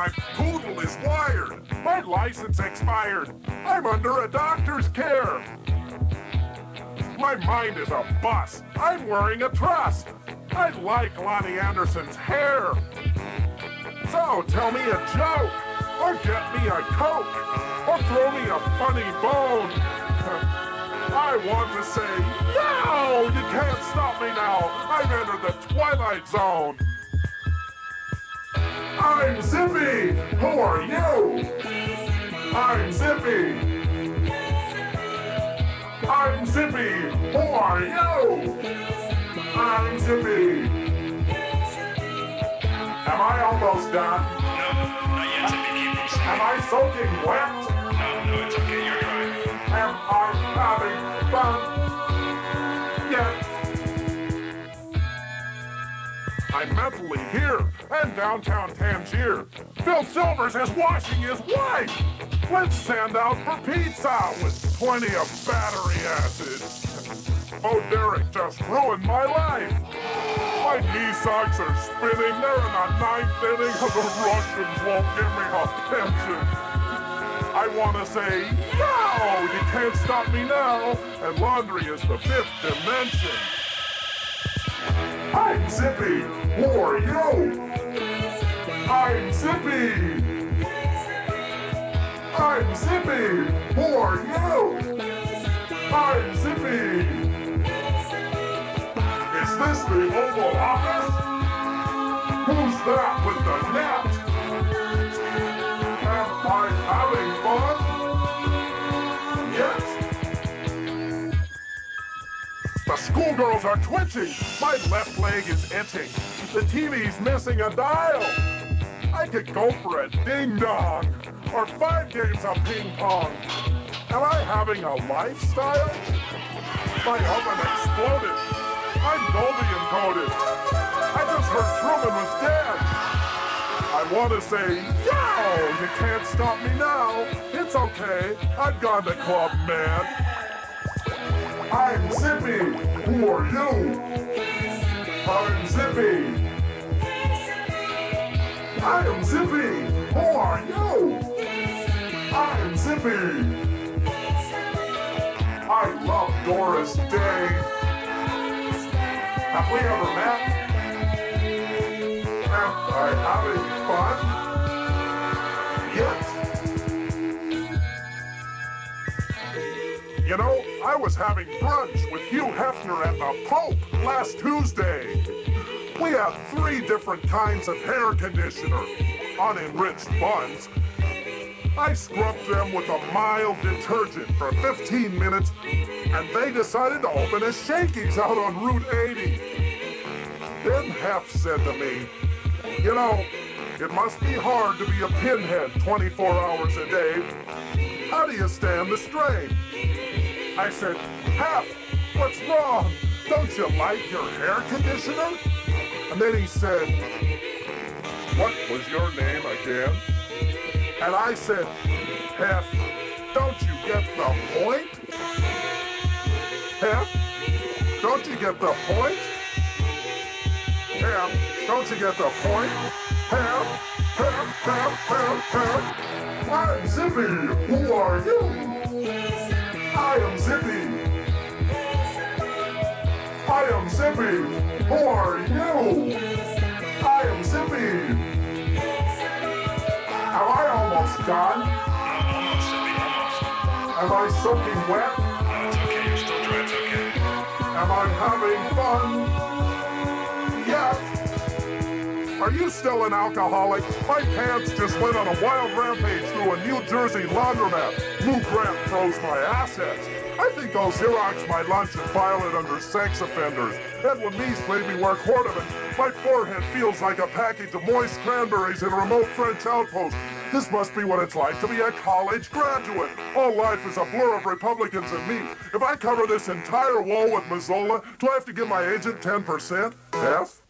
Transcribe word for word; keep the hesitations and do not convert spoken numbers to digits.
My poodle is wired. My license expired. I'm under a doctor's care. My mind is a bus. I'm wearing a truss. I like Lonnie Anderson's hair. So tell me a joke, or get me a Coke, or throw me a funny bone. I want to say, yo, you can't stop me now. I've entered the Twilight Zone. I'm Zippy. Who are you? I'm Zippy. I'm Zippy. Who are you? I'm Zippy. Am I almost done? No, not yet, Zippy. Keep them Am I soaking wet? No, no, it's okay. You're dry. Am I having fun? Yes. I'm mentally here and downtown Tangier. Phil Silvers is washing his wife. Let's send out for pizza with plenty of battery acid. Oh, Derek just ruined my life. My knee socks are spinning. They're in the ninth inning, and the Russians won't give me a pension. I want to say, yo, you can't stop me now, and laundry is the fifth dimension. I'm Zippy. Who are you? I'm Zippy. I'm Zippy. Who are you? I'm Zippy. Is this the Oval Office? Who's that with the net? Am I having fun? Yes. The schoolgirls are twitching. My left leg is itching. The T V's missing a dial. I could go for a ding-dong or five games of ping-pong. Am I having a lifestyle? My oven exploded. I'm Dolby encoded. I just heard Truman was dead. I want to say, yo, you can't stop me now. It's okay. I've gone to Club Med. I'm Zippy. Who are you? I'm Zippy. I am Zippy. Who are you? I am Zippy. I love Doris Day. Have we ever met? Am I having fun? Yes. You know, I was having brunch with Hugh Hefner and the Pope last Tuesday. We had three different kinds of hair conditioner, unenriched buns. I scrubbed them with a mild detergent for fifteen minutes, and they decided to open a Shakey's out on Route eighty. Then Hef said to me, you know, it must be hard to be a pinhead twenty-four hours a day. How do you stand the strain? I said, Hef, what's wrong? Don't you like your hair conditioner? And then he said, what was your name again? And I said, Hef, don't you get the point? Hef, don't you get the point? Hef, don't you get the point? Hef, Hef, Hef, Hef, Hef. I'm Zippy. Who are you? I am Zippy. I am Zippy. Who are you? I am Zippy. Am I almost done? No, almost, Zippy, almost. Am I soaking wet? No, it's okay. You're still dry. It's okay. Am I having fun? Yes. Are you still an alcoholic? My pants just went on a wild rampage through a New Jersey laundromat. Lou Grant froze my assets. I think I'll Xerox my lunch and file it under sex offenders. Edwin Meese made me work ornament. My forehead feels like a package of moist cranberries in a remote French outpost. This must be what it's like to be a college graduate. All life is a blur of Republicans and me. If I cover this entire wall with Mazzola, do I have to give my agent ten percent? F?